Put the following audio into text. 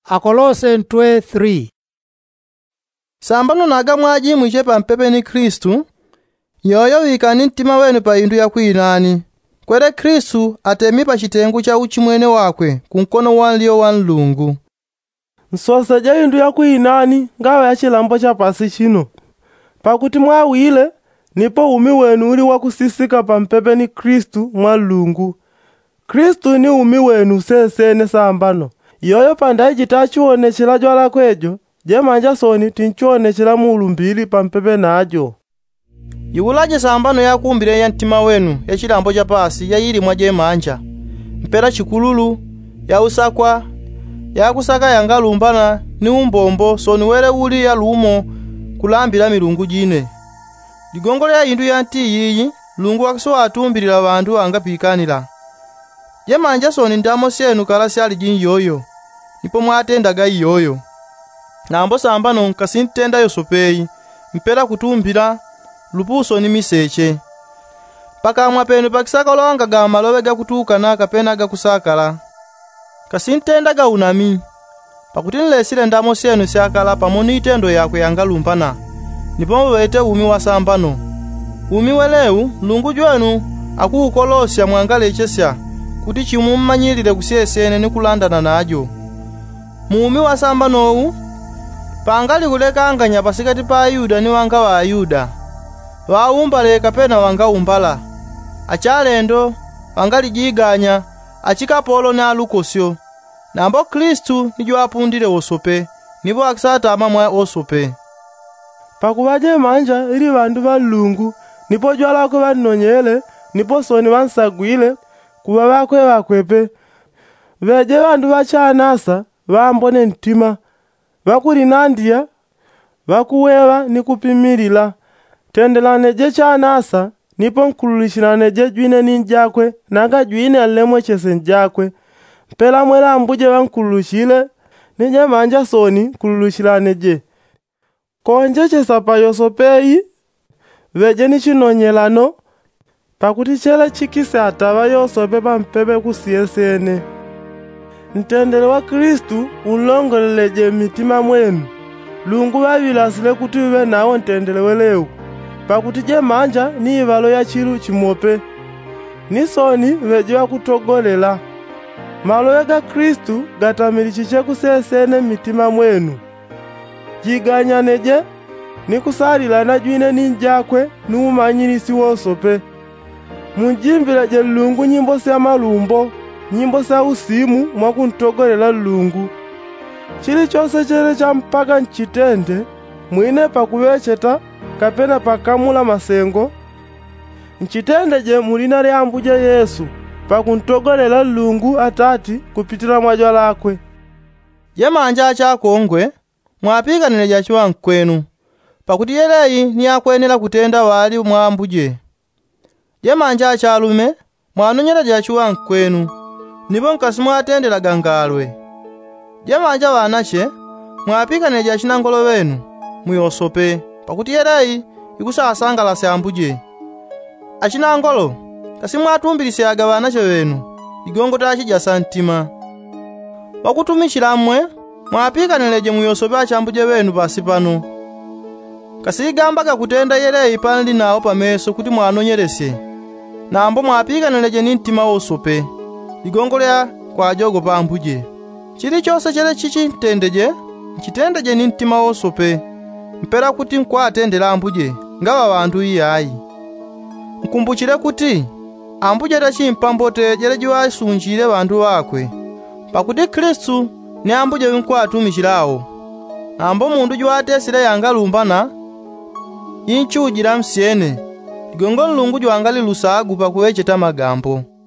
Akolose 3. Sambano naga mwaji mwiche pampepe ni Kristu, yoyo wikani mtima wenu pa indu ya kuinani. Kwere Kristu atemi pa chitengu cha uchimwene wakwe, kunkono wanliyo wa Mulungu. Nsosa ja indu ya kuinani, ngawa ya chilambo cha pasi chino. Pakuti mwawile, nipo umi wenu uli wakusisika pampepe ni Kristu mwa Mulungu. Kristu ni umi wenu sesene sambano. Yoyo pandayi chitachiwonechela jwala kwejo, je manja soni tinchiwonechela muulumbili pampepe najo. Iwulaje sambano ya kumbile ya ntima wenu ya chilambo cha pasi ya ili mwaje manja. Mpera chikululu, ya usakwa, ya kusaka yanga lumbana ni umbombo soni wele uli ya lumo kulambila milungu jine. Ligongole ya indu ya nti yiyi, Lungu wakisowa atumbilila bandu anga pikanila. Je manja soni ndamo senu kalasi alijini yoyo, nipo mwatendaga yoyo. Na ambo sambano nkasintenda yosopeyi, mpera kutumbila, lupuso ni miseche. Paka mwapenu pakisaka olonga ga malowe ga kutuka na kapena ga kusakala. Kasintenda ga unami, pakutinile sile ndamo senu siakala pamoni itendo yakwe yanga lumpana. Nipo wete umi wa sambano. Umi weleu, Lungu jwenu, akuukolosya mwangale ichesya, kuti chimummanyilile kusiesene ni kulandana najo. Muumi wa sambanowu, pangali kulekanganya pasikati pa Ayuda ni wanga wa Ayuda. Waumbale kapena wanga umbala. Achalendo, wangali jiganya, achikapolo na alukosyo. Nambo Kristu nijo apundile osope, nipo akisata amamwa osope. Pakubaje manja ili bandu ba Mulungu, nipo jwala ko banonyele, nipo soni bansagwile, kuba bakwe bakwepe. Beje bandu bachanasa, bambone ntima, bakulinandia, bakuwewa ni kupimilila. Tendelane je chanasa, nipo nkululishilane je jwine ninjakwe, naga jwine alemwe chese njakwe. Mpela mwela mbuje bankululishile, nije manja soni nkululishilane je. Konje chesapa yosopeyi, veje ni chinonyelano, pakuti chele chikise ataba yosope pampepe kusiesene. Ntendele wa Kristu ulongoleleje mitima mwenu. Lungu babilasile kuti ube nawo ntendele weleu. Pakuti je manja ni ibalo ya chilu chimope. Nisoni veje wa kutogolela. Malowe ga Kristu gatamilichiche kusesene mitima mwenu. Jiganyaneje ni kusalilana jwine ninjakwe nuumanyilisi wosope. Munjimbile je Lungu nyimbo sya malumbo, nyimbo sya usimu mwakuntogolela Lungu. Chili chose chele cha mpaka nchitende, mwine pakubecheta kapena pakamula masengo. Nchitende je mulina lyambuje Yesu, pakuntogolela Lungu Atati kupitila mwajwa lakwe. Je manja achakongwe, mwapikanile jachiwa nkwenu, pakuti yeleyi ni akwenela kutenda wali mwambuje. Je manja achalume, mwanonyela jachiwa nkwenu, nipo nkasimu atendela gangalwe. Je manja wanache, mwapikanile jachinangolo wenu, muyosope, pakuti yeleyi ikusasangala seambuje. Achinangolo, kasimu atumbilisiaga wanache wenu, igongo tachi jasantima. Wakutumichilamwe, mwapikanile muyosope achambuje wenu pasi pano. Kasigambaga kutenda yeleyi panali nawo pameso kuti mwanonyelesye. Nambo mwapikanile ni ntima wosope, ligongolea kwa jogo pambuje. Chili chose chele chichi ntendeje, nchitendeje ni ntima wosope. Mpera kuti nkwatendela ambuje, ngawa bandu iyayi. Nkumbuchile kuti, ambuje tachimpambote jele jiwa sunjile bandu wakwe. Pakuti Kristu ni ambuje winkwatumikhilawo. Ambo mundu jwatesile yanga lumbana, inchujila msyene, ligongolo Lungu jwangali lusagu pakuwecheta magambo.